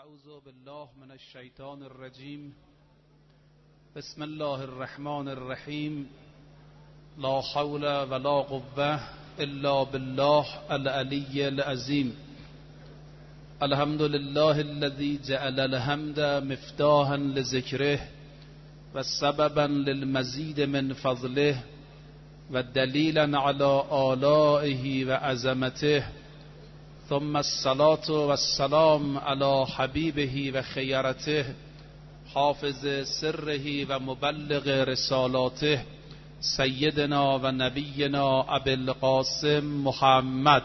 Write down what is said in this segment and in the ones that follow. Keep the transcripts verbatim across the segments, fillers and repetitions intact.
اعوذ بالله من الشیطان الرجیم. بسم الله الرحمن الرحیم. لا حول ولا قوة الا بالله العلی العظیم. الحمد لله الذي جعل الحمد مفتاحا لذکره و سببا للمزید من فضله و دلیلا على آلائه و عظمته. ثم الصلاة والسلام على حبیبه و خیرته حافظ سره و مبلغ رسالاته سیدنا و نبینا ابی القاسم محمد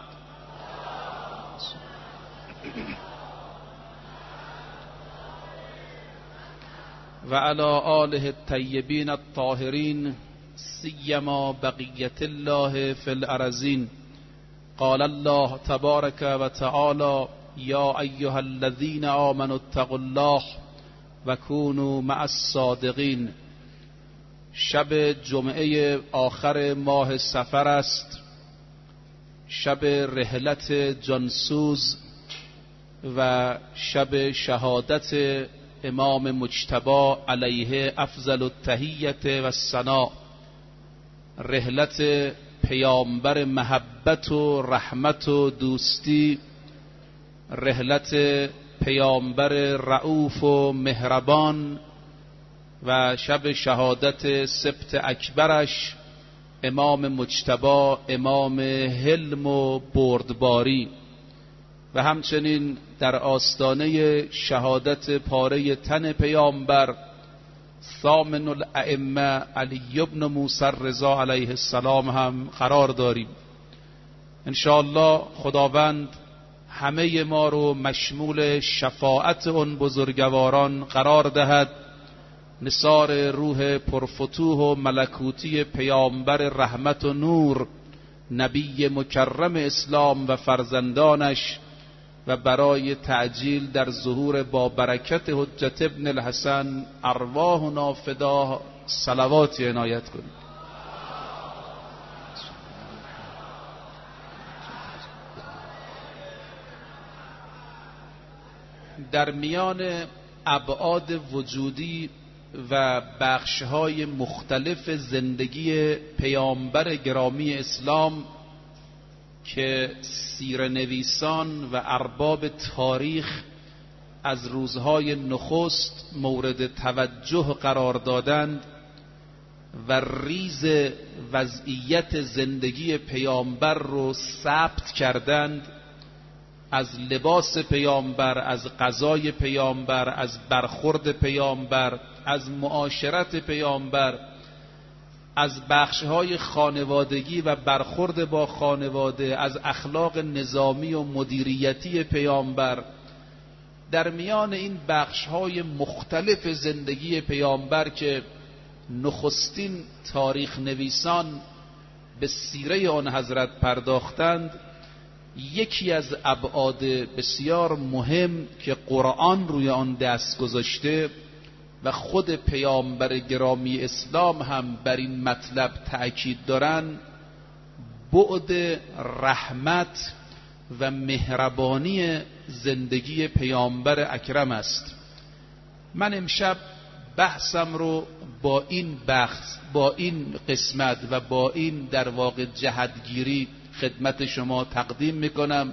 و علی آله الطیبین الطاهرین سیما بقیت الله فی الارضین. قال الله تبارک و تعالی یا ایها الذین آمنوا اتقوا الله و کونوا مع الصادقین. شب جمعه آخر ماه صفر است، شب رحلت جانسوز و شب شهادت امام مجتبی علیه افضل التحیت و الثناء، رحلت پیامبر محبت و رحمت و دوستی، رحلت پیامبر رؤوف و مهربان و شب شهادت سبت اکبرش امام مجتبی امام حلم و بردباری، و همچنین در آستانه شهادت پاره تن پیامبر ثامن الائمه علی بن موسی الرضا علیه السلام هم قرار داریم. انشاءالله خداوند همه ما رو مشمول شفاعت اون بزرگواران قرار دهد. نثار روح پرفتوح و ملکوتی پیامبر رحمت و نور، نبی مکرم اسلام و فرزندانش، و برای تعجیل در ظهور با برکت حجت ابن الحسن ارواحنا فدا صلواتی عنایت کنید. در میان ابعاد وجودی و بخش‌های مختلف زندگی پیامبر گرامی اسلام که سیره‌نویسان و ارباب تاریخ از روزهای نخست مورد توجه قرار دادند و ریز وضعیت زندگی پیامبر رو ثبت کردند، از لباس پیامبر، از غذای پیامبر، از برخورد پیامبر، از معاشرت پیامبر، از بخش‌های خانوادگی و برخورد با خانواده، از اخلاق نظامی و مدیریتی پیامبر. در میان این بخش‌های مختلف زندگی پیامبر که نخستین تاریخ نویسان به سیره آن حضرت پرداختند، یکی از ابعاد بسیار مهم که قرآن روی آن دست گذاشته و خود پیامبر گرامی اسلام هم بر این مطلب تأکید دارن، بعد رحمت و مهربانی زندگی پیامبر اکرم است. من امشب بحثم رو با این بحث، با این قسمت و با این در واقع جهتگیری خدمت شما تقدیم میکنم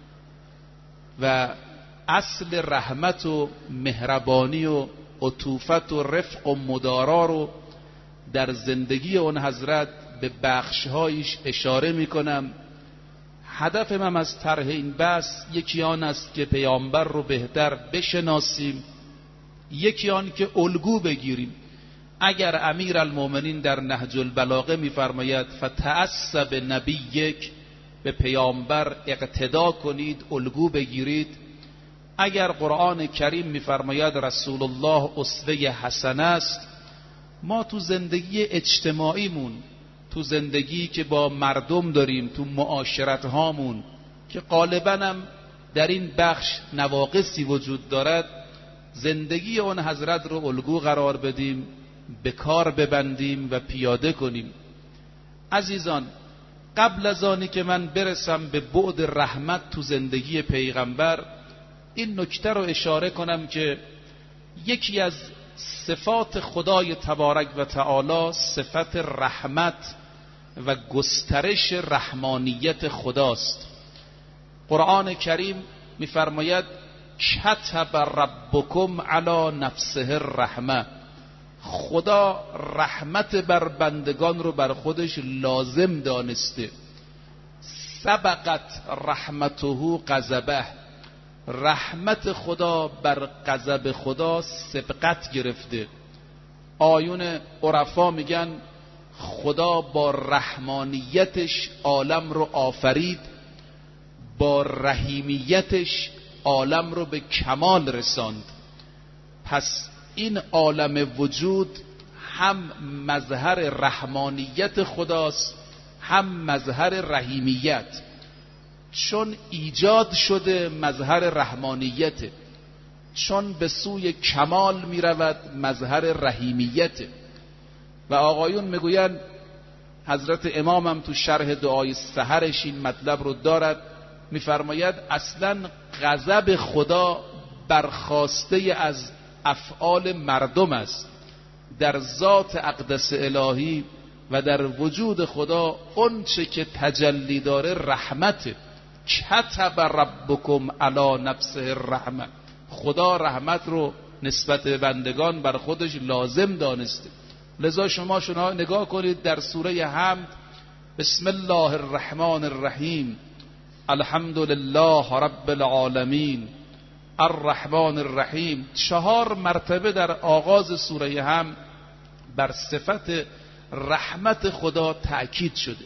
و اصل رحمت و مهربانی و عطوفت و رفق و مدارا رو در زندگی اون حضرت به بخشهایش اشاره میکنم. هدف من از طرح این بحث یکی آن است که پیامبر رو بهتر بشناسیم، یکی آن که الگو بگیریم. اگر امیر المؤمنین در نهج البلاغه میفرماید فتعصب به نبیک، به پیامبر اقتدا کنید، الگو بگیرید. اگر قرآن کریم میفرماید رسول الله اسوه حسنه است، ما تو زندگی اجتماعیمون، تو زندگی که با مردم داریم، تو معاشرت هامون که غالبا هم در این بخش نواقصی وجود دارد، زندگی اون حضرت رو الگو قرار بدیم، به کار ببندیم و پیاده کنیم. عزیزان، قبل از آنی که من برسم به بعد رحمت تو زندگی پیغمبر، این نکته رو اشاره کنم که یکی از صفات خدای تبارک و تعالی صفت رحمت و گسترش رحمانیت خداست. قرآن کریم می‌فرماید کتب ربکم علی نفسه الرحمه، خدا رحمت بر بندگان رو بر خودش لازم دانسته. سبقت رحمته غضبه، رحمت خدا بر غضب خدا سبقت گرفته. آیون عرفا میگن خدا با رحمانیتش عالم رو آفرید، با رحیمیتش عالم رو به کمال رساند. پس این عالم وجود هم مظهر رحمانیت خداست هم مظهر رحیمیت، چون ایجاد شده مظهر رحمانیت، چون به سوی کمال می رود مظهر رحیمیت. و آقایون میگویند، حضرت امامم تو شرح دعای سحرش این مطلب رو دارد، میفرماید اصلا غضب خدا برخواسته از افعال مردم است. در ذات اقدس الهی و در وجود خدا اون چه که تجلی داره رحمته. کتب ربکم علی نفسه الرحمه، خدا رحمت رو نسبت به بندگان بر خودش لازم دانسته. لذا شما شما نگاه کنید در سوره حمد، بسم الله الرحمن الرحیم، الحمد لله رب العالمین الرحمن الرحیم، چهار مرتبه در آغاز سوره حمد بر صفت رحمت خدا تأکید شده.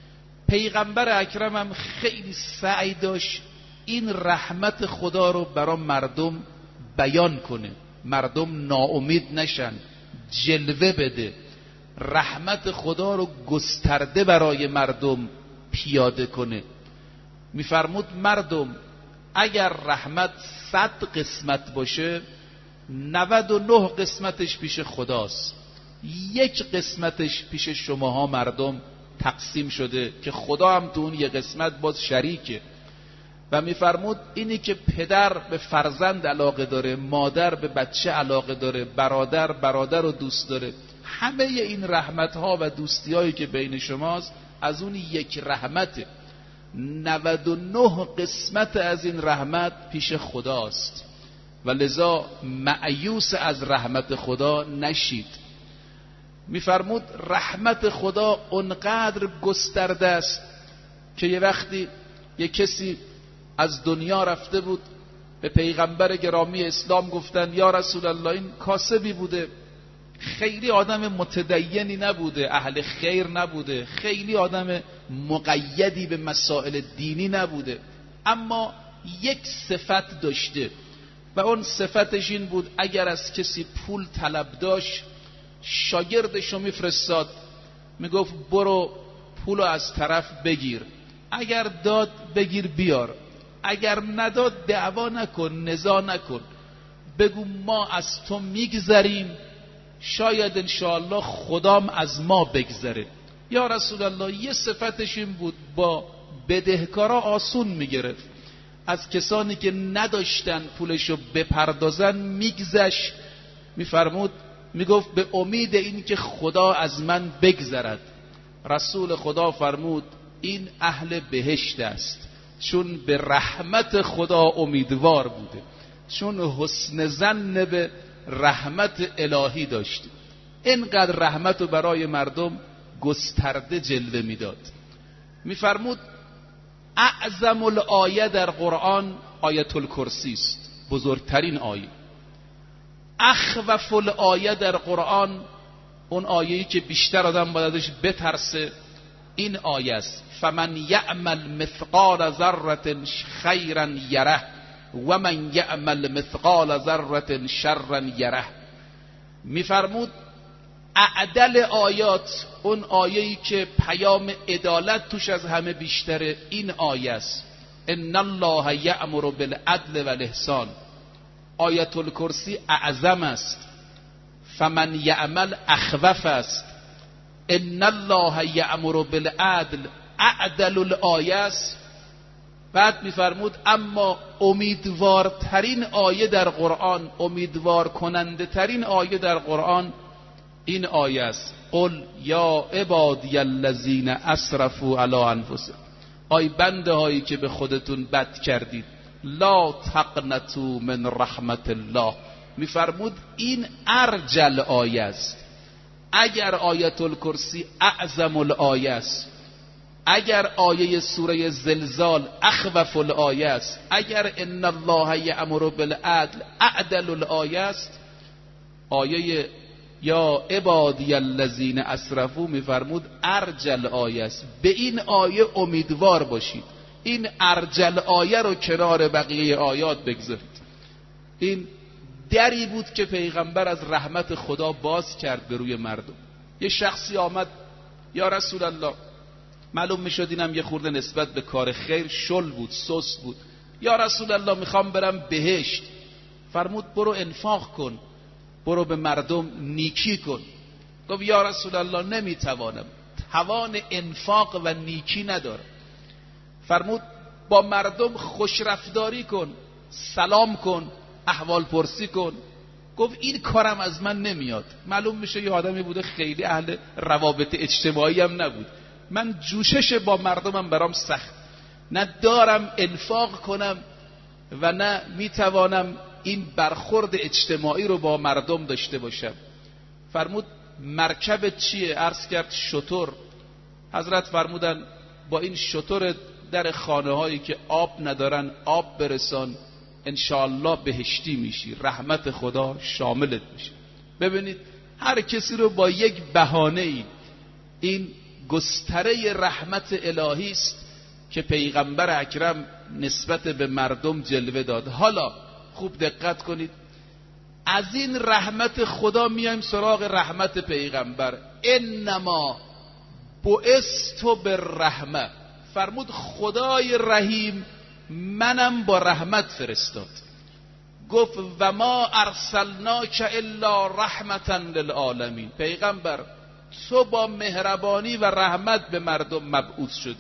پیغمبر اکرم هم خیلی سعی داشت این رحمت خدا رو برای مردم بیان کنه، مردم ناامید نشن، جلوه بده، رحمت خدا رو گسترده برای مردم پیاده کنه. میفرمود مردم اگر رحمت صد قسمت باشه نود و نه قسمتش پیش خداست، یک قسمتش پیش شماها مردم تقسیم شده که خدا هم تو اون یک قسمت باز شریکه. و میفرمود اینی که پدر به فرزند علاقه داره، مادر به بچه علاقه داره، برادر برادر رو دوست داره، همه این رحمت ها و دوستی هایی که بین شماست از اون یک رحمته. نود و نه قسمت از این رحمت پیش خداست و لذا مأیوس از رحمت خدا نشید. میفرمود رحمت خدا اونقدر گسترده است که یه وقتی یه کسی از دنیا رفته بود، به پیغمبر گرامی اسلام گفتن یا رسول الله این کاسبی بوده، خیلی آدم متدینی نبوده، اهل خیر نبوده، خیلی آدم مقیدی به مسائل دینی نبوده، اما یک صفت داشته و اون صفتش این بود اگر از کسی پول طلب داشت شاگردشو میفرستاد میگفت برو پولو از طرف بگیر، اگر داد بگیر بیار، اگر نداد دعوا نکن، نزاع نکن، بگو ما از تو میگذریم، شاید انشاءالله خدام از ما بگذره. یا رسول الله یه صفتش این بود با بدهکارا آسون میگرفت، از کسانی که نداشتن پولشو بپردازن میگذشت، میفرمود میگفت به امید این که خدا از من بگذرد. رسول خدا فرمود این اهل بهشت است، چون به رحمت خدا امیدوار بوده، چون حسن ظن به رحمت الهی داشت، اینقدر رحمت رو برای مردم گسترده جلوه میداد. میفرمود اعظم الآیه در قرآن آیت الکرسی است، بزرگترین آیه. اخوف الآیه در قرآن، اون آیه‌ای که بیشتر آدم باید ازش بترسه، این آیه است فمن یعمل مثقال ذره خیرا یره و من یعمل مثقال ذره شرا یره. میفرمود اعدل آیات، اون آیه‌ای که پیام عدالت توش از همه بیشتره، این آیه است ان الله یأمر بالعدل والاحسان. آیت الکرسی اعظم است، فمن یعمل اخوف است، ان الله یأمر بالعدل اعدل الآیه است. بعد میفرمود اما امیدوارترین آیه در قرآن، امیدوار کننده ترین آیه در قرآن این آیه است: قل یا عبادی الذین اسرفوا علی انفسهم. آی بنده هایی که به خودتون بد کردید، لا تقنطوا من رحمت الله. میفرمود این ارجل آیه است. اگر آیت الکرسی اعظم الآیه است، اگر آیه سوره زلزال اخوف الآیه است، اگر ان الله یأمر بالعدل اعدل الآیه است، آیه یا عبادی الذین اسرفوا میفرمود ارجل آیه است. به این آیه امیدوار باشید. این ارجل آیه رو کنار بقیه آیات بگذارید. این دری بود که پیغمبر از رحمت خدا باز کرد به روی مردم. یه شخصی آمد یا رسول الله، معلوم میشد اینم یه خورده نسبت به کار خیر شل بود، سست بود. یا رسول الله میخوام برم بهشت. فرمود برو انفاق کن، برو به مردم نیکی کن. گفت یا رسول الله نمیتوانم، توان انفاق و نیکی ندارم. فرمود با مردم خوشرفتاری کن، سلام کن، احوال پرسی کن. گفت این کارم از من نمیاد. معلوم میشه یه آدمی بوده خیلی اهل روابط اجتماعی هم نبود. من جوشش با مردمم برام سخت، نه دارم انفاق کنم و نه میتوانم این برخورد اجتماعی رو با مردم داشته باشم. فرمود مرکب چیه؟ عرض کرد شتر. حضرت فرمودن با این شتر در خانه هایی که آب ندارن آب برسان، انشاءالله بهشتی میشی، رحمت خدا شاملت میشه. ببینید هر کسی رو با یک بهانه ای، این گستره رحمت الهی است که پیغمبر اکرم نسبت به مردم جلوه داد. حالا خوب دقت کنید، از این رحمت خدا میایم سراغ رحمت پیغمبر. انما بعثت بالرحمه. فرمود خدای رحیم منم با رحمت فرستاد. گفت و ما ارسلناک الا رحمتا للعالمین. پیغمبر تو با مهربانی و رحمت به مردم مبعوث شد.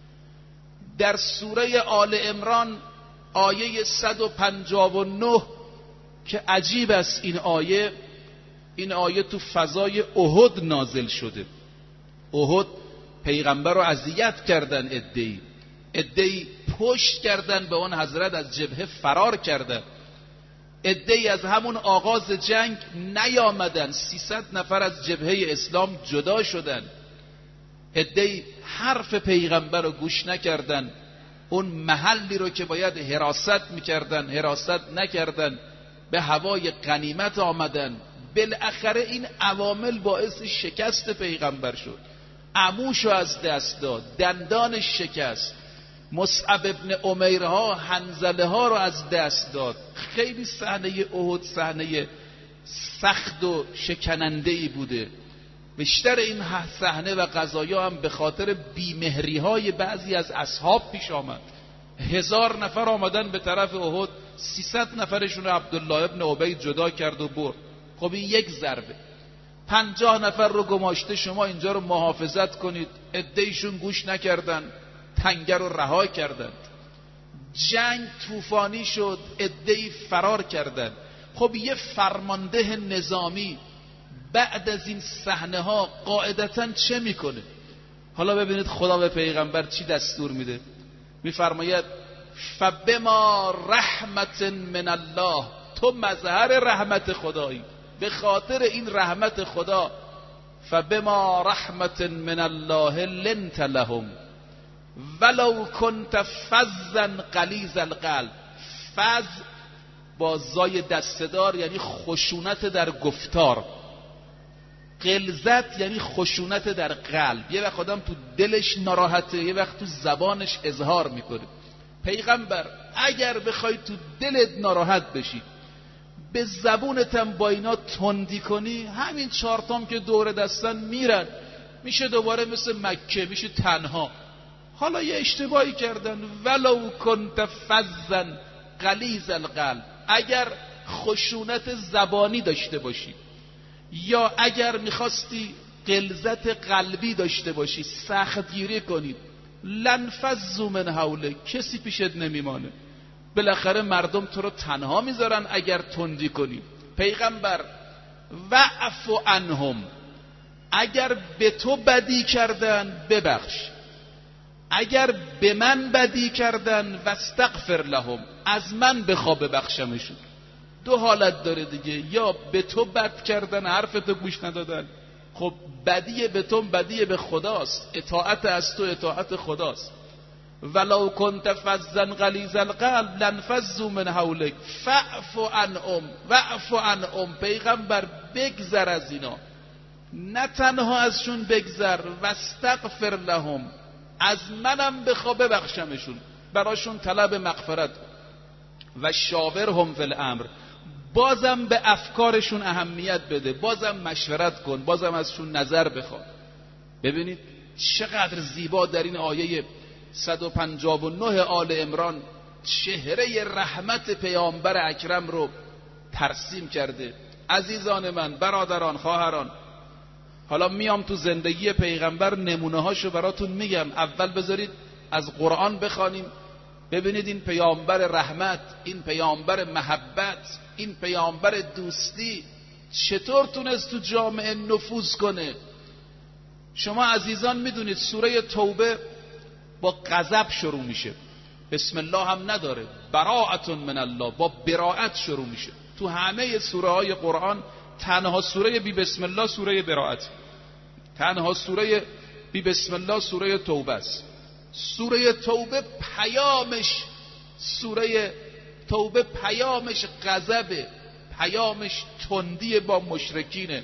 در سوره آل عمران آیه صد و پنجاه و نه که عجیب است این آیه، این آیه تو فضای احد نازل شده. احد پیغمبر رو اذیت کردن، عده‌ای عده‌ای پشت کردن به اون حضرت، از جبهه فرار کردن. عده‌ای از همون آغاز جنگ نیامدن، سیصد نفر از جبهه اسلام جدا شدن. عده‌ای حرف پیغمبر رو گوش نکردن، اون محلی رو که باید حراست میکردن حراست نکردن، به هوای غنیمت آمدن. بالاخره این عوامل باعث شکست پیغمبر شد. عموشو از دست داد، دندانش شکست، مصعب ابن عمیرها حنظله ها رو از دست داد. خیلی صحنه احد صحنه سخت و شکننده‌ای بوده. بیشتر این صحنه و قضایا هم به خاطر بیمهری های بعضی از اصحاب پیش آمد. هزار نفر آمدن به طرف احد، سیصد نفرشون رو عبدالله ابن ابی جدا کرد و برد. خب این یک ضربه. پنجاه نفر رو گماشته، شما اینجا رو محافظت کنید. عده‌ایشون گوش نکردن، تنگه رو رها کردند. جنگ طوفانی شد، عده‌ای فرار کردند. خب یه فرمانده نظامی بعد از این صحنه ها قاعدتاً چه میکنه؟ حالا ببینید خدا به پیغمبر چی دستور میده. میفرماید فبما رحمت من الله، تو مظهر رحمت خدایی، به خاطر این رحمت خدا فبما رحمت من الله لنت لهم ولو کنت فظا غلیظ القلب. فظ با زای دستدار یعنی خشونت در گفتار، غلظت یعنی خشونت در قلب. یه وقت آدم تو دلش ناراحته، یه وقت تو زبانش اظهار میکنه. پیغمبر اگر بخوای تو دلت ناراحت بشی، به زبونتم با اینا تندی کنی، همین چارتام که دور دستن میرن، میشه دوباره مثل مکه، میشه تنها. حالا یه اشتباهی کردن، ولو کنت فظا غلیظ القلب. اگر خشونت زبانی داشته باشی یا اگر میخواستی غلظت قلبی داشته باشی، سختگیری کنی، لنفضوا من حولک، کسی پیشت نمیمانه. بالاخره مردم تو رو تنها میذارن اگر تندی کنی. پیغمبر واعف عنهم، اگر به تو بدی کردن ببخش، اگر به من بدی کردن واستغفر لهم، از من بخوا ببخشمشون. دو حالت داره دیگه، یا به تو بد کردن حرفتو گوش ندادن، خب بدی به تو بدی به خداست، اطاعت از تو اطاعت خداست. ولو کنت فظا غلیظ القلب لانفضوا من حولک فاعف عنهم واعف عنهم. پیغمبر بگذر از اینا، نه تنها ازشون بگذر، واستغفر لهم، از منم بخوا ببخشمشون، براشون طلب مغفرت. و شاورهم فی الامر، بازم به افکارشون اهمیت بده، بازم مشورت کن، بازم ازشون نظر بخوا. ببینید چقدر زیبا در این آیه صد و پنجاه و نه آل عمران چهره رحمت پیامبر اکرم رو ترسیم کرده. عزیزان من، برادران، خواهران، حالا میام تو زندگی پیغمبر نمونه هاشو براتون میگم. اول بذارید از قرآن بخوانیم، ببینید این پیامبر رحمت، این پیامبر محبت، این پیامبر دوستی چطور تونست تو جامعه نفوذ کنه. شما عزیزان میدونید سوره توبه با غضب شروع میشه، بسم الله هم نداره، براءت من الله، با براءت شروع میشه. تو همه سوره های قرآن تنها سوره بی بسم الله سوره براءت، تنها سوره بی بسم الله سوره توبه است. سوره توبه پیامش سوره توبه پیامش غضبه، پیامش تندی با مشرکینه.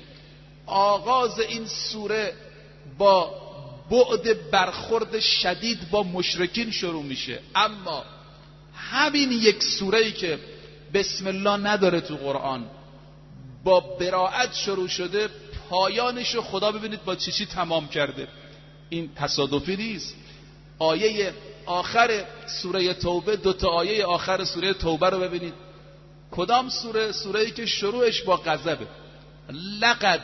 آغاز این سوره با بعد برخورد شدید با مشرکین شروع میشه، اما همین یک سوره‌ای که بسم الله نداره تو قرآن با براءت شروع شده، پایانشو خدا ببینید با چی چی تمام کرده. این تصادفی نیست. آیه آخر سوره توبه، دو تا آیه آخر سوره توبه رو ببینید. کدام سوره؟ سوره‌ای که شروعش با غضبه. لقد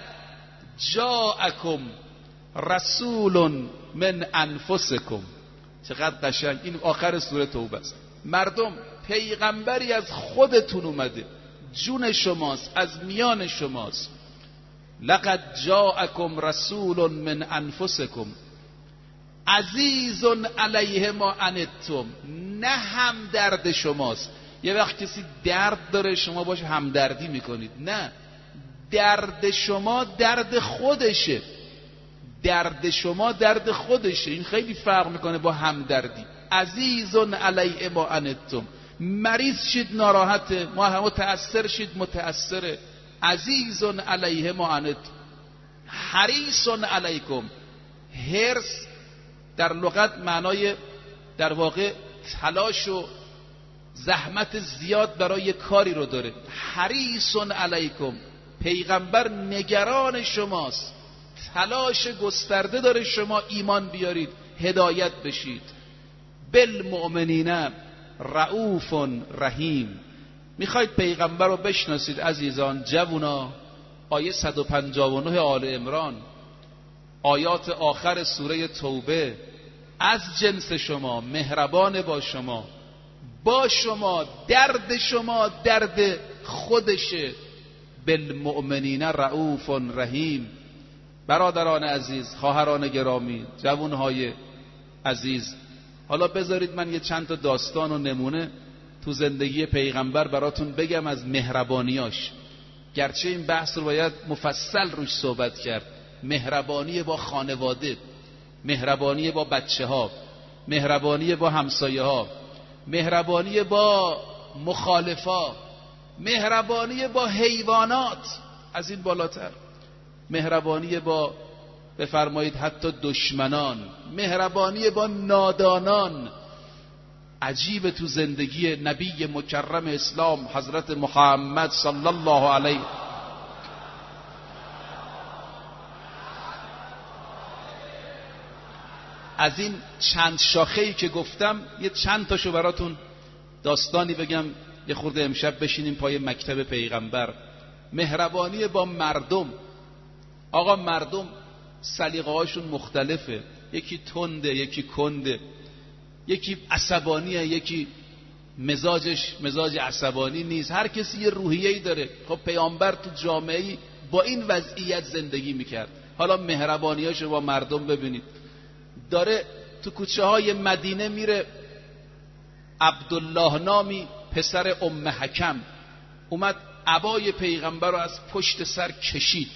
جاءکم رسول من انفسکم. چقدر قشنگ، این آخر سوره توبه است. مردم، پیغمبری از خودتون اومده، جون شماست، از میان شماست. لقد جاءکم رسول من انفسکم عزیز علیه ما عنتم. نه هم درد شماست. یه وقت کسی درد داره شما باش همدردی میکنید، نه، درد شما درد خودشه، درد شما درد خودشه. این خیلی فرق میکنه با همدردی. عزیز علیه ما عنتم، مریض شید ناراحته، ما هم متأثر شید متأثره. عزیز علیه ما عنتم حریص علیکم. حرص در لغت معنای در واقع تلاش و زحمت زیاد برای کاری رو داره. حریص علیکم، پیغمبر نگران شماست، تلاش گسترده داره شما ایمان بیارید، هدایت بشید. بالمؤمنین رؤوف رحیم. میخواید پیغمبر رو بشناسید عزیزان جوونا؟ آیه صد و پنجاه و نه آل عمران، آیات آخر سوره توبه، از جنس شما، مهربان با شما، با شما، درد شما درد خودشه. بالمؤمنین رؤوف رحیم. برادران عزیز، خواهران گرامی، جوانهای عزیز، حالا بذارید من یه چند تا داستان و نمونه تو زندگی پیغمبر براتون بگم از مهربانیاش. گرچه این بحث رو باید مفصل روش صحبت کرد. مهربانی با خانواده، مهربانی با بچه ها، مهربانی با همسایه ها، مهربانی با مخالفا، مهربانی با حیوانات، از این بالاتر مهربانی با بفرمایید حتی دشمنان، مهربانی با نادانان. عجیب تو زندگی نبی مکرم اسلام حضرت محمد صلی الله علیه از این چند شاخه‌ای که گفتم یه چند تاشو براتون داستانی بگم، یه خورده امشب بشینیم پای مکتب پیغمبر. مهربانی با مردم. آقا مردم سلیقه هاشون مختلفه، یکی تنده، یکی کنده، یکی عصبانیه، یکی مزاجش مزاج عصبانی نیست. هر کسی یه روحیه‌ای داره. خب پیامبر تو جامعه‌ای با این وضعیت زندگی میکرد. حالا مهربانیاشو با مردم ببینید. داره تو کوچه های مدینه میره، عبدالله نامی پسر ام حکم اومد عبای پیغمبر رو از پشت سر کشید.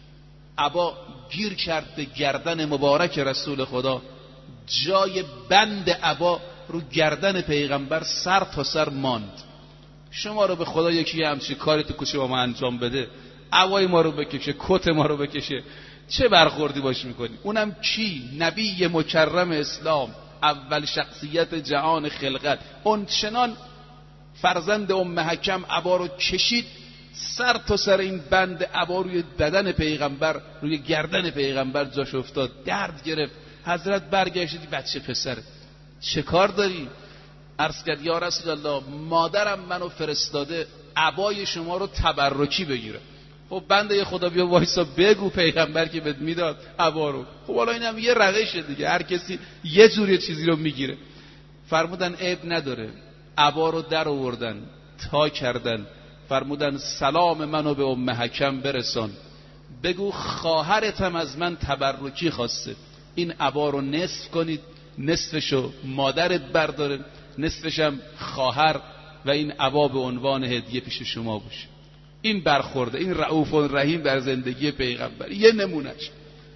عبا گیر کرد به گردن مبارک رسول خدا، جای بند عبا رو گردن پیغمبر سر تا سر ماند. شما رو به خدا یکی همچین کاری تو کوچه با ما انجام بده، عبای ما رو بکشه، کت ما رو بکشه، چه برخوردی باش میکنی؟ اونم کی؟ نبی مکرم اسلام، اول شخصیت جهان خلقت. اون چنان فرزند ام حکم عبا رو کشید، سر تا سر این بند عبا روی بدن پیغمبر، روی گردن پیغمبر جاش افتاد، درد گرفت. حضرت برگشت، بچه پسره چه کار داری؟ عرض کرد یا رسول الله مادرم منو فرستاده عبای شما رو تبرکی بگیره. خب بنده خدا بیا وایسا بگو پیغمبر که بهت میداد عبا رو. خب حالا اینم یه روشه دیگه، هر کسی یه جوری چیزی رو میگیره. فرمودن عیب نداره. عبا رو در آوردن، تا کردن، فرمودن سلام منو به ام حکم برسان، بگو خواهرتم از من تبرکی خواسته، این عبا رو نصف کنید، نصفشو مادرت برداره، نصفشم خواهر، و این عبا به عنوان هدیه پیش شما باشه. این برخورده، این رؤوف رحیم در زندگی پیغمبر. یه نمونهش.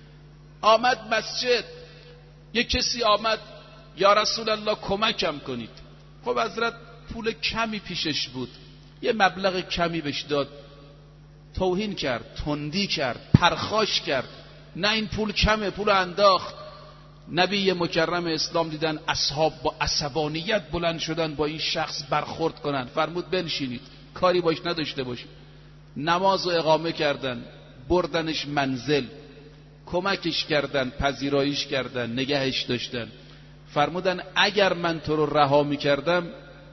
آمد مسجد، یه کسی آمد یا رسول الله کمکم کنید. خب حضرت پول کمی پیشش بود، یه مبلغ کمی بهش داد، توهین کرد، تندی کرد، پرخاش کرد. نه این پول کمه، پول انداخت. نبی مکرم اسلام دیدن اصحاب با عصبانیت بلند شدن با این شخص برخورد کنن، فرمود بنشینید، کاری باش نداشته باشید. نماز و اقامه کردن، بردنش منزل، کمکش کردن، پذیراییش کردن، نگهش داشتن. فرمودن اگر من تو رو رها میکردم،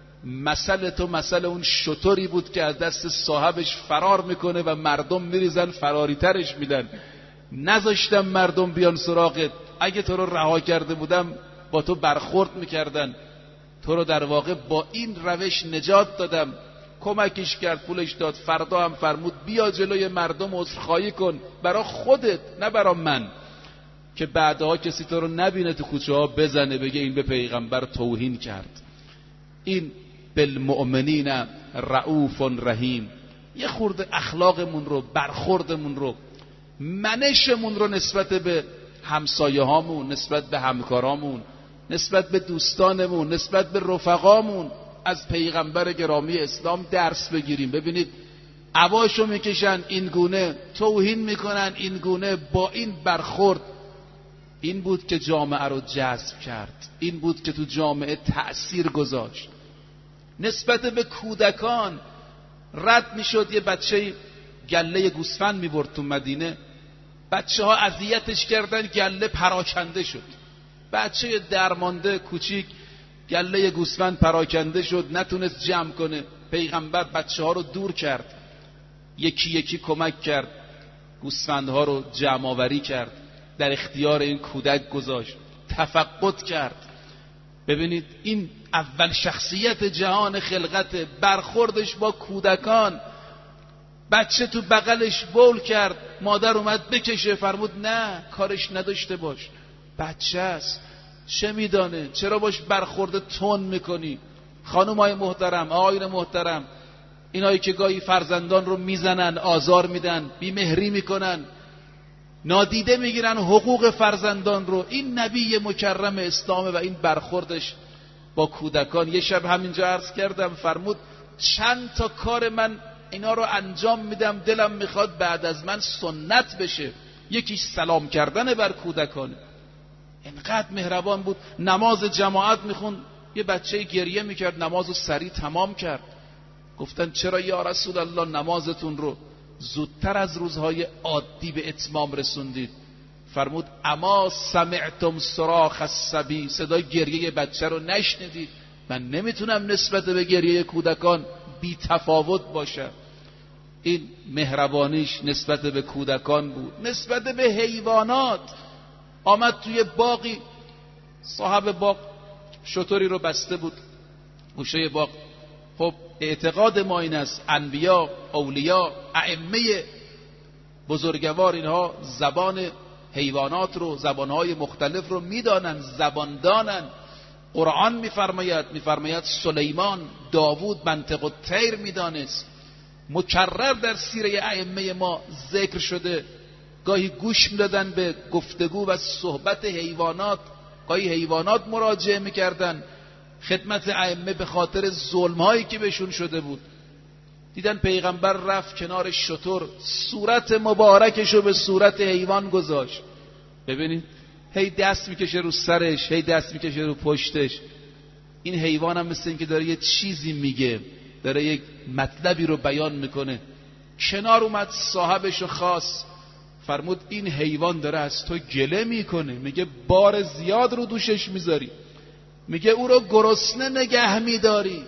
مثل تو مثل اون شتری بود که از دست صاحبش فرار میکنه و مردم میریزن فراری ترش میدن. نذاشتم مردم بیان سراغت، اگه تو رو رها کرده بودم با تو برخورد میکردن، تو رو در واقع با این روش نجات دادم. کمکش کرد، پولش داد. فردا هم فرمود بیا جلوی مردم عذرخواهی کن، برا خودت نه برا من، که بعدها کسی تو رو نبینه تو کوچه ها بزنه بگه این به پیغمبر توهین کرد. این بالمؤمنین رؤوف رحیم. یه خورده اخلاقمون رو، برخوردمون رو، منشمون رو نسبت به همسایه هامون، نسبت به همکارامون، نسبت به دوستانمون، نسبت به رفقامون از پیغمبر گرامی اسلام درس بگیریم. ببینید عباشو میکشن این گونه، توهین میکنن این گونه، با این برخورد. این بود که جامعه رو جذب کرد، این بود که تو جامعه تأثیر گذاشت. نسبت به کودکان رد میشد، یه بچه گله گوسفند میبرد تو مدینه، بچه ها اذیتش کردن، گله پراکنده شد. بچه درمانده کوچیک گله گوسفند پراکنده شد، نتونست جمع کنه. پیغمبر بچه ها رو دور کرد، یکی یکی کمک کرد، گوسفندها رو جمع آوری کرد، در اختیار این کودک گذاشت، تفقد کرد. ببینید این اول شخصیت جهان خلقت، برخوردش با کودکان. بچه تو بغلش بول کرد، مادر اومد بکشه، فرمود نه کارش نداشته باش، بچه است، چه میدانه، چرا باش برخورد تون میکنی؟ خانومای محترم، آقایون محترم، اینایی که گاهی فرزندان رو میزنن، آزار میدن، بیمهری میکنن، نادیده میگیرن حقوق فرزندان رو، این نبی مکرم اسلامه و این برخوردش با کودکان. یه شب همینجا عرض کردم، فرمود چند تا کار من اینا رو انجام میدم دلم میخواد بعد از من سنت بشه. یکیش سلام کردن بر کودکان. اینقدر مهربان بود. نماز جماعت میخوند، یه بچه گریه میکرد، نمازو سریع تمام کرد. گفتن چرا یا رسول الله نمازتون رو زودتر از روزهای عادی به اتمام رسوندید؟ فرمود اما سمعتم صراخ الصبی، صدای گریه بچه رو نشنیدید؟ من نمیتونم نسبت به گریه کودکان بی تفاوت باشم. این مهربانیش نسبت به کودکان بود. نسبت به حیوانات، آمد توی باقی، صاحب باغ شتری رو بسته بود گوشه باغ. خب اعتقاد ما این است انبیا، اولیا، ائمه بزرگوار اینها زبان حیوانات رو، زبانهای مختلف رو میدانن، زبان دانن. قرآن میفرماید میفرماید سلیمان، داوود منطق الطیر میدانست. مکرر در سیره ائمه ما ذکر شده، گاهی گوش میدادن به گفتگو و صحبت حیوانات، گاهی حیوانات مراجعه میکردن خدمت ائمه به خاطر ظلم‌هایی که بهشون شده بود. دیدن پیغمبر رفت کنار شتر، صورت مبارکشو به صورت حیوان گذاشت. ببینید هی دست میکشه رو سرش، هی دست میکشه رو پشتش. این حیوان هم مثل این که داره یه چیزی میگه، داره یک مطلبی رو بیان میکنه. کنار اومد صاحبشو خواست، فرمود این حیوان داره از تو گله میکنه، میگه بار زیاد رو دوشش میذاری، میگه او رو گرسنه نگه میداری،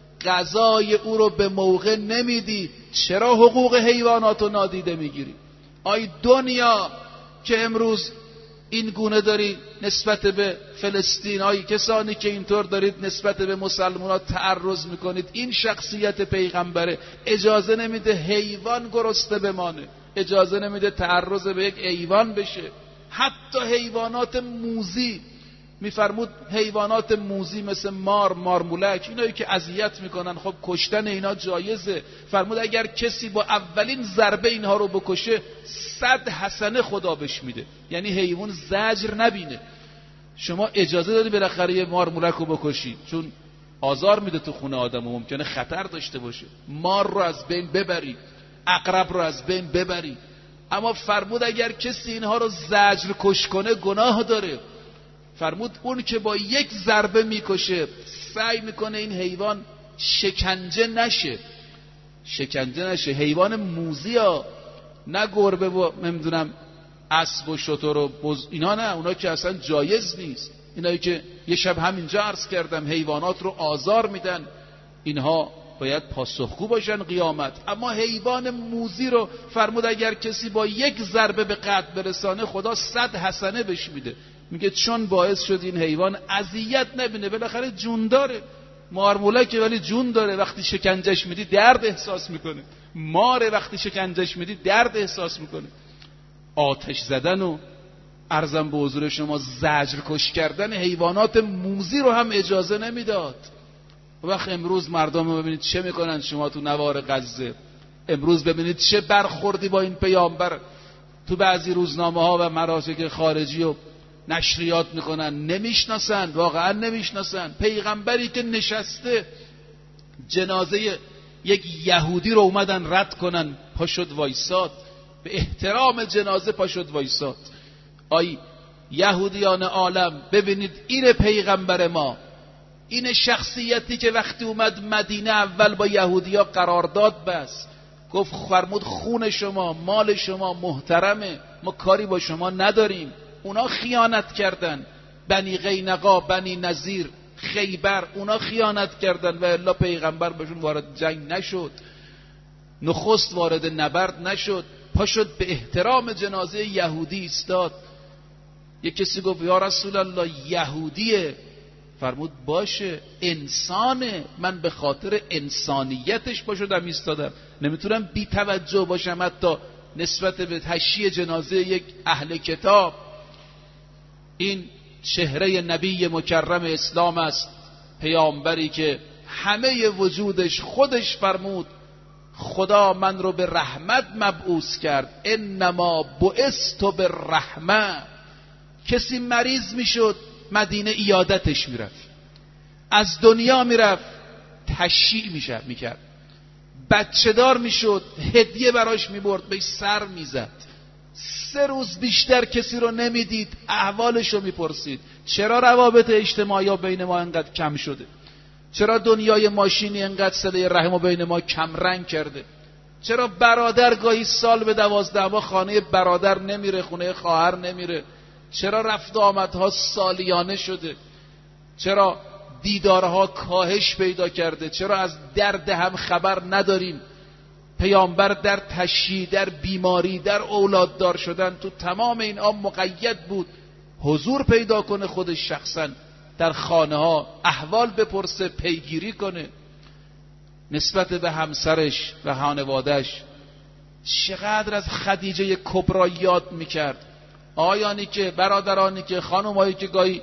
غذای او رو به موقع نمیدی، چرا حقوق حیوانات رو نادیده میگیری؟ آی دنیا که امروز این گونه داری نسبت به فلسطین، آی کسانی که اینطور دارید نسبت به مسلمان ها تعرض میکنید، این شخصیت پیغمبره اجازه نمیده حیوان گرسنه بمانه، اجازه نمیده تعرض به یک حیوان بشه. حتی حیوانات موذی، میفرمود حیوانات موذی مثل مار، مارمولک، اینایی که اذیت میکنن، خب کشتن اینا جایزه. فرمود اگر کسی با اولین ضربه اینها رو بکشه صد حسنه خدا بهش میده، یعنی حیوان زجر نبینه. شما اجازه داری بالاخره یه مارمولک رو بکشی چون آزار میده تو خونه آدم و ممکنه خطر داشته باشه، مار رو از بین ببری، عقرب رو از بین ببری. اما فرمود اگر کسی اینها رو زجر کش کنه گناه داره. فرمود اون که با یک ضربه میکشه سعی میکنه این حیوان شکنجه نشه، شکنجه نشه. حیوان موذی ها، نه گربه و نمیدونم اسب و شتر و بز، اینا نه، اونا که اصلا جایز نیست. اینایی که یه شب همینجا عرض کردم حیوانات رو آزار میدن، اینها باید پاسخگو باشن قیامت. اما حیوان موذی رو فرمود اگر کسی با یک ضربه به قتل برسانه خدا صد حسنه بهش میده. میگه چون باعث شد این حیوان اذیت نبینه، بالاخره جون داره، مارمولکه ولی جون داره، وقتی شکنجش میدی درد احساس میکنه. ماره وقتی شکنجش میدی درد احساس میکنه. آتش زدن و عرضم به حضور شما زجر کش کردن حیوانات موذی رو هم اجازه نمیداد. وقت امروز مردم رو ببینید چه میکنن شما تو نوار غزه، امروز ببینید چه برخوردی با این پیامبر تو بعضی روزنامه ها و مراسم خارجی و نشریات میکنن. نمیشناسن، واقعا نمیشناسن. پیغمبری که نشسته جنازه یک یهودی رو اومدن رد کنن، پا شد وایساد، به احترام جنازه پا شد وایساد. آی یهودیان عالم ببینید این پیغمبر ما، این شخصیتی که وقتی اومد مدینه اول با یهودیا قرارداد بست، گفت فرمود خون شما مال شما محترمه، ما کاری با شما نداریم. اونا خیانت کردن، بنی قینقا، بنی نذیر، خیبر، اونا خیانت کردن و الا پیغمبر بهشون وارد جنگ نشد، نخست وارد نبرد نشد، پا شد به احترام جنازه یهودی ایستاد. یک کسی گفت یا رسول الله یهودیه، فرمود باشه انسانه، من به خاطر انسانیتش پا شدم ایستادم، نمیتونم بی توجه باشم حتی نسبت به تشییع جنازه یک اهل کتاب. این چهره نبی مکرم اسلام است، پیامبری که همه وجودش خودش فرمود خدا من رو به رحمت مبعوث کرد، انما بعثت بالرحمه. کسی مریض میشد مدینه عیادتش میرفت، از دنیا میرفت تشییع میشه میکرد، بچه دار میشد هدیه براش میبرد بهش سر میزد. سه روز بیشتر کسی رو نمیدید، احوالش رو میپرسید. چرا روابط اجتماعی بین ما انقدر کم شده؟ چرا دنیای ماشینی انقدر صله رحم بین ما کم رنگ کرده؟ چرا برادر گاهی سال به دوازده ماه خانه برادر نمیره، خونه خواهر نمیره؟ چرا رفت و آمدها سالیانه شده؟ چرا دیدارها کاهش پیدا کرده؟ چرا از درد هم خبر نداریم؟ پیامبر در تشییع، در بیماری، در اولاددار شدن، تو تمام این آب مقید بود. حضور پیدا کنه خودش شخصا در خانه ها، احوال بپرسه، پیگیری کنه نسبت به همسرش و خانوادهش. چقدر از خدیجه کبری یاد میکرد. آیانی که برادرانی که خانمایی که گاهی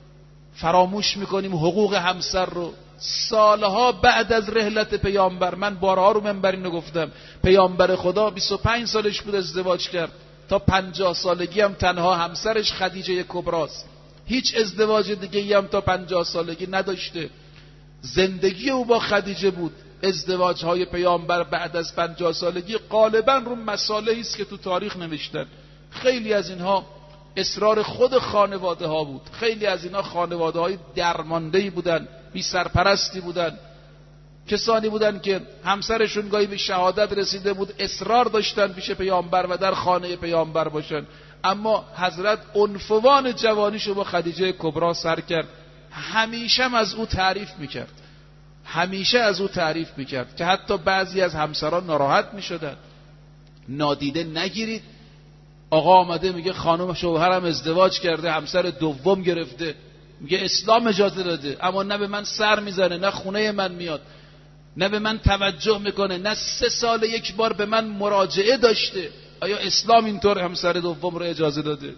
فراموش میکنیم حقوق همسر رو، سالها بعد از رحلت پیامبر، من بارها رو منبر اینو گفتم، پیامبر خدا بیست و پنج سالش بود ازدواج کرد، تا پنجاه سالگی هم تنها همسرش خدیجه کبراست، هیچ ازدواج دیگه ای هم تا پنجاه سالگی نداشته. زندگی او با خدیجه بود. ازدواج های پیامبر بعد از پنجاه سالگی غالبا رو مسائلی است که تو تاریخ نوشتن. خیلی از اینها اصرار خود خانواده ها بود. خیلی از اینها خانواده های درماندهی بودن، بی سرپرستی بودن، کسانی بودن که همسرشون گاهی به شهادت رسیده بود، اصرار داشتن پیش پیامبر و در خانه پیامبر باشن، اما حضرت عنفوان جوانیشو با خدیجه کبری سر کرد. همیشه از او تعریف میکرد، همیشه از او تعریف میکرد که حتی بعضی از همسران ناراحت میشدن. نادیده نگیرید، آقا آمده میگه خانم شوهرم ازدواج کرده، همسر دوم گرفته، میگه اسلام اجازه داده، اما نه به من سر میزنه، نه خونه من میاد، نه به من توجه میکنه، نه سه سال یک بار به من مراجعه داشته. آیا اسلام اینطور همسر دوم رو اجازه داده؟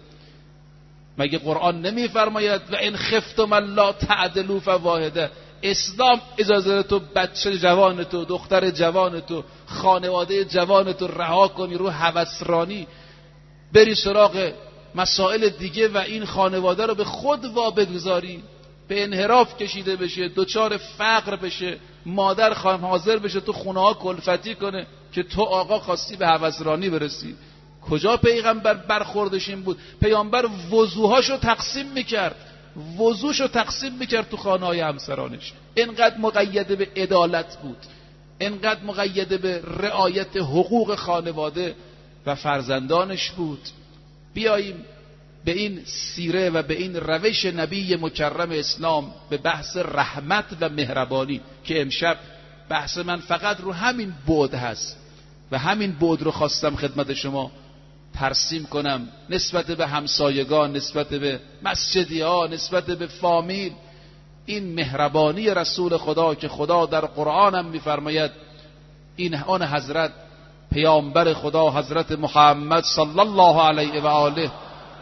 مگه قرآن نمیفرماید و ان خفتم الا تعدلوا فواحده؟ اسلام اجازه داده تو بچه جوان تو، دختر جوان تو، خانواده جوان تو رها کنی، رو هوسرانی بری سراغ مسائل دیگه و این خانواده رو به خود وا بگذاری، به انحراف کشیده بشه، دوچار فقر بشه، مادر خواهم حاضر بشه تو خونه ها کلفتی کنه که تو آقا خواستی به هوسرانی برسی. کجا پیغمبر برخوردش این بود؟ پیامبر وضوهاشو تقسیم میکرد، وضوشو تقسیم میکرد تو خانه های همسرانش. اینقدر مقید به عدالت بود، اینقدر مقید به رعایت حقوق خانواده و فرزندانش بود. بیاییم به این سیره و به این روش نبی مکرم اسلام، به بحث رحمت و مهربانی که امشب بحث من فقط رو همین بعد هست و همین بعد رو خواستم خدمت شما ترسیم کنم، نسبت به همسایگان، نسبت به مسجدی ها، نسبت به فامیل. این مهربانی رسول خدا که خدا در قرآن هم میفرماید، این آن حضرت پیامبر خدا حضرت محمد صلی الله علیه و آله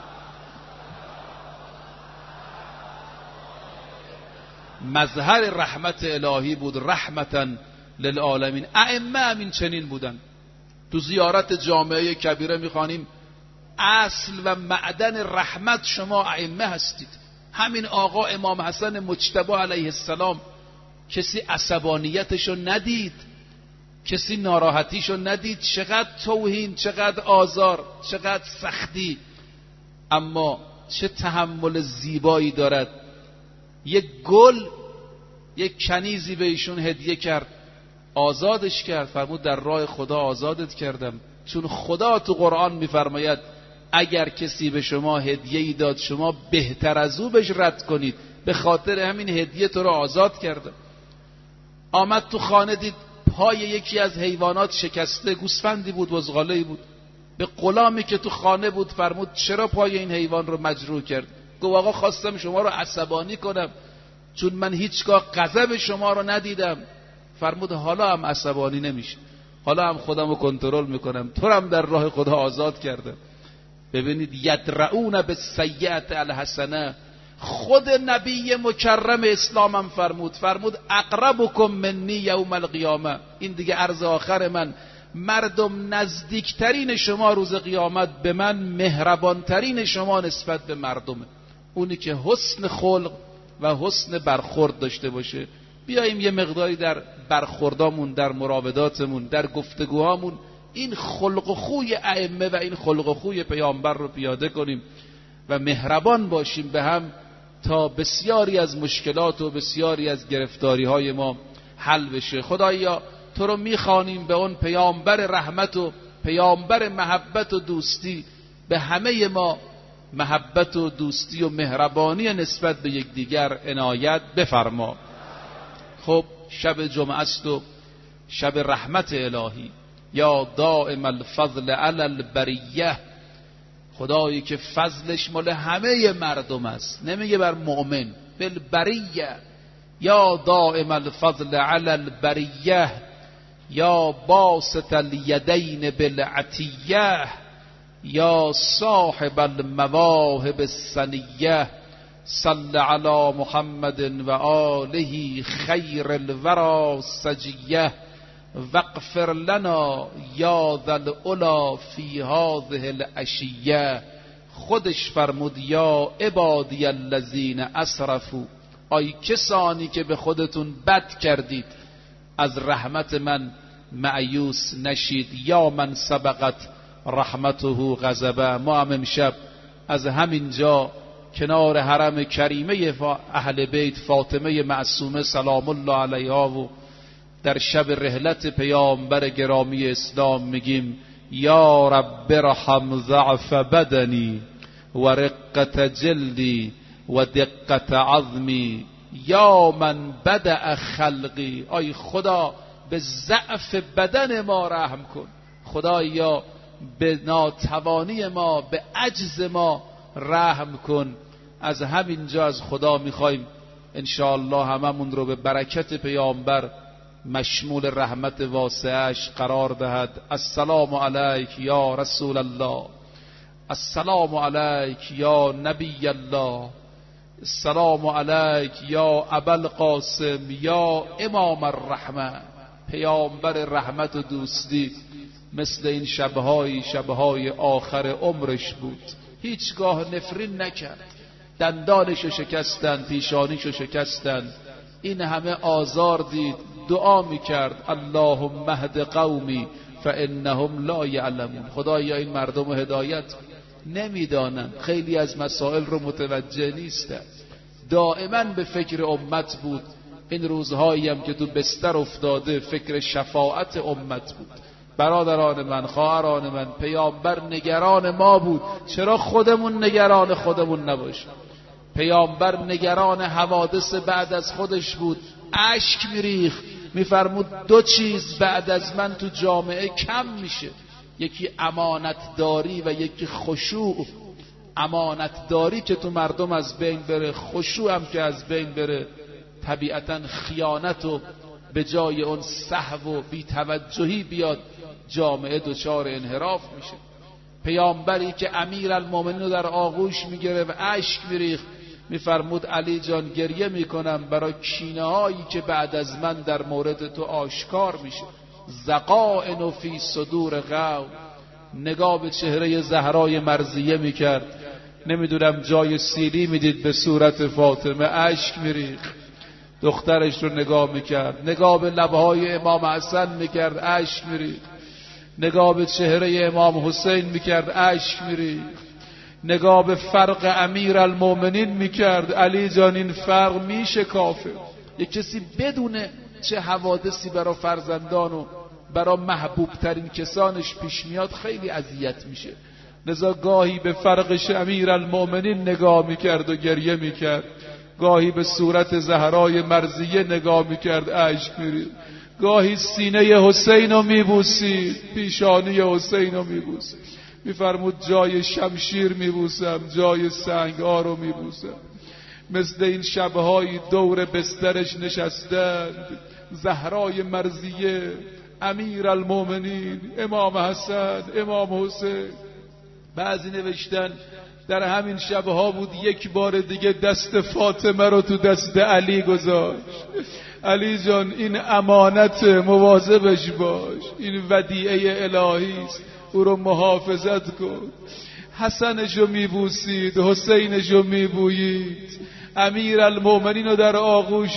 مظهر رحمت الهی بود، رحمتا للعالمین. ائمه همین چنین بودن. تو زیارت جامعه کبیره میخوانیم اصل و معدن رحمت شما ائمه هستید. همین آقا امام حسن مجتبی علیه السلام کسی عصبانیتشو ندید، کسی ناراحتیشو ندید، چقدر توهین، چقدر آزار، چقدر سختی، اما چه تحمل زیبایی دارد. یک گل، یک کنیزی به ایشون هدیه کرد، آزادش کرد، فرمود در راه خدا آزادت کردم. چون خدا تو قرآن میفرماید اگر کسی به شما هدیه‌ای داد شما بهتر از او بهش رد کنید، به خاطر همین هدیه تو رو آزاد کردم. آمد تو خانه دید پای یکی از حیوانات شکسته، گوسفندی بود، بزغاله‌ای بود. به غلامی که تو خانه بود فرمود چرا پای این حیوان رو مجروح کرد؟ گفت آقا خواستم شما رو عصبانی کنم چون من هیچگاه غضب شما رو ندیدم. فرمود حالا هم عصبانی نمیشه، حالا هم خودم رو کنترل میکنم، تو هم در راه خدا آزاد کردم. ببینید یدرعون بالسیئة الحسنه. خود نبی مکرم اسلام هم فرمود، فرمود اقربکم منی یوم القیامه. این دیگه عرض آخر من، مردم نزدیکترین شما روز قیامت به من مهربانترین شما نسبت به مردمه. اونی که حسن خلق و حسن برخورد داشته باشه. بیاییم یه مقداری در برخوردامون، در مراوداتمون، در گفتگوهامون این خلق و خوی ائمه و این خلق و خوی پیامبر رو پیاده کنیم و مهربان باشیم به هم تا بسیاری از مشکلات و بسیاری از گرفتاری های ما حل بشه. خدایا تو رو میخوانیم به اون پیامبر رحمت و پیامبر محبت و دوستی، به همه ما محبت و دوستی و مهربانی نسبت به یکدیگر عنایت بفرما. خب شب جمعه است و شب رحمت الهی. یا دائم الفضل علی البریه، خدایی که فضلش مال همه مردم است، نمیگه بر مؤمن، بالبریه یا دائم الفضل علی البریه یا باسط الیدین بالعطیه یا صاحب المواهب السنیه صل علی محمد و آله خیر الورى سجیه واغفر لنا یا ذا العلا فی هذه العشیه. خودش فرمود یا عبادی الذین اسرفوا، ای کسانی که به خودتون بد کردید از رحمت من مایوس نشید. یا من سبقت رحمته غضبه. ما هم امشب از همینجا کنار حرم کریمه اهل بیت فاطمه معصومه سلام الله علیها و در شب رحلت پیامبر گرامی اسلام میگیم یا رب ارحم ضعف بدنی و رقت جلدی و دقت عظمی یا من بدأ خلقی. ای خدا به ضعف بدن ما رحم کن، خدایا به ناتوانی ما، به عجز ما رحم کن. از همینجا از خدا میخوایم انشاءالله هممون رو به برکت پیامبر مشمول رحمت واسعش قرار دهد. السلام علیک یا رسول الله، السلام علیک یا نبی الله، السلام علیک یا ابوالقاسم یا امام الرحمه. پیامبر رحمت و دوستی مثل این شبهای شبهای آخر عمرش بود، هیچگاه نفرین نکرد، دندانشو شکستن، پیشانیشو شکستن، این همه آزار دید، دعا میکرد اللهم اهد قومی فانهم لا یعلمون. خدایا این مردم رو هدایت نمیدانن، خیلی از مسائل رو متوجه نیستن. دائما به فکر امت بود. این روزهایی هم که تو بستر افتاده فکر شفاعت امت بود. برادران من، خواهران من، پیامبر نگران ما بود، چرا خودمون نگران خودمون نباشیم؟ پیامبر نگران حوادث بعد از خودش بود، اشک میریخت، میفرمود دو چیز بعد از من تو جامعه کم میشه، یکی امانتداری و یکی خشوع. امانتداری که تو مردم از بین بره، خشوع هم که از بین بره، طبیعتا خیانت و به جای اون سهو و بی‌توجهی بیاد، جامعه دچار انحراف میشه. پیامبری که امیرالمومنین رو در آغوش میگیره و اشک میریخت، میفرمود علی جان گریه میکنم برای کینه هایی که بعد از من در مورد تو آشکار میشه. زقائن فی صدور قوم. نگاه به چهره زهرای مرضیه میکرد، نمیدونم جای سیلی میدید به صورت فاطمه، اشک میریخت. دخترش رو نگاه میکرد، نگاه به لبهای امام حسن میکرد، اشک میریخت. نگاه به چهره امام حسین میکرد، اشک میریخت. نگاه به فرق امیرالمومنین میکرد، علی جان این فرق میشه کافه. یک کسی بدونه چه حوادثی برای فرزندان و برای محبوب ترین کسانش پیش میاد خیلی اذیت میشه. لذا گاهی به فرقش امیرالمومنین نگاه میکرد و گریه میکرد، گاهی به صورت زهرای مرضیه نگاه میکرد، اشک میریخت. گاهی سینه حسین رو میبوسید، پیشانی حسین رو میبوسید، میفرمود جای شمشیر میبوسم، جای سنگ ها رو میبوسم. مثل این شبهای دور بسترش نشستند، زهرای مرضیه، امیرالمومنین، امام حسن، امام حسین. بعضی نوشتن در همین شبها بود یک بار دیگه دست فاطمه رو تو دست علی گذاشت. علی جان این امانت، مواظبش باش، این ودیعه الهی است، او رو محافظت کن. حسنشو میبوسید، حسینشو میبویید، امیرالمومنین رو در آغوش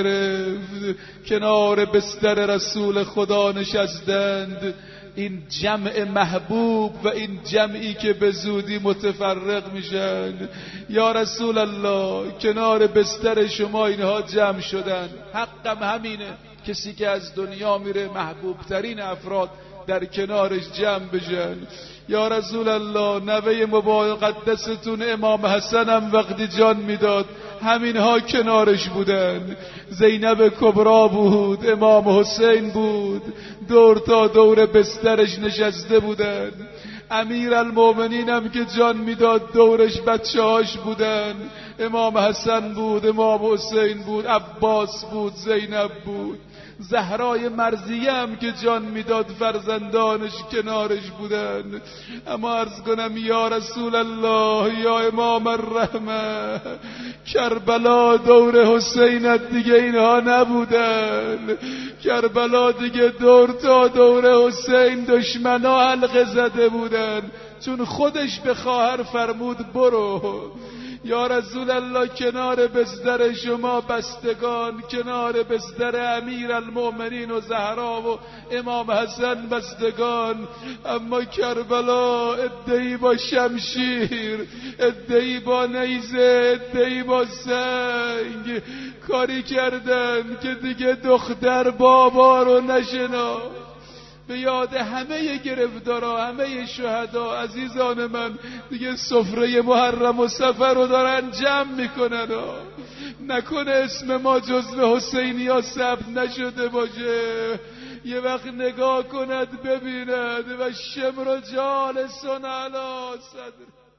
میگرفت، کنار بستر رسول خدا نشستند. این جمع محبوب و این جمعی که به زودی متفرق میشن. یا رسول الله کنار بستر شما اینها جمع شدن، حقم همینه، کسی که از دنیا میره محبوب ترین افراد در کنارش جمع بشن. یا رسول الله نوه مقدستون امام حسن هم وقتی جان میداد همینها کنارش بودن. زینب کبرا بود، امام حسین بود، دور تا دور بسترش نشسته بودن. امیرالمومنین هم که جان میداد دورش بچه‌هاش بودن، امام حسن بود، امام حسین بود، عباس بود، زینب بود. زهرای مرضیه هم که جان میداد فرزندانش کنارش بودن. اما عرض کنم یا رسول الله، یا امام الرحمه، کربلا دور حسینت دیگه اینها نبودن. کربلا دیگه دور تا دور حسین دشمنا حلقه زده بودن، چون خودش به خواهر فرمود برو. یا رسول الله، کنار بستر شما بستگان، کنار بستر امیرالمومنین و زهرا و امام حسن بستگان. اما کربلا ادعی با شمشیر، ادعی با نیزه، ادعی با سنگ کاری کردن که دیگه دختر بابا رو نشنا. به یاد همه گرفتارا، همه شهدا عزیزان من، دیگه سفره محرم و سفر رو دارن جمع میکنن. نکنه اسم ما جزو حسینی ها ثبت نشده باشه. یه وقت نگاه کند ببیند و شمر جالسون علی صدر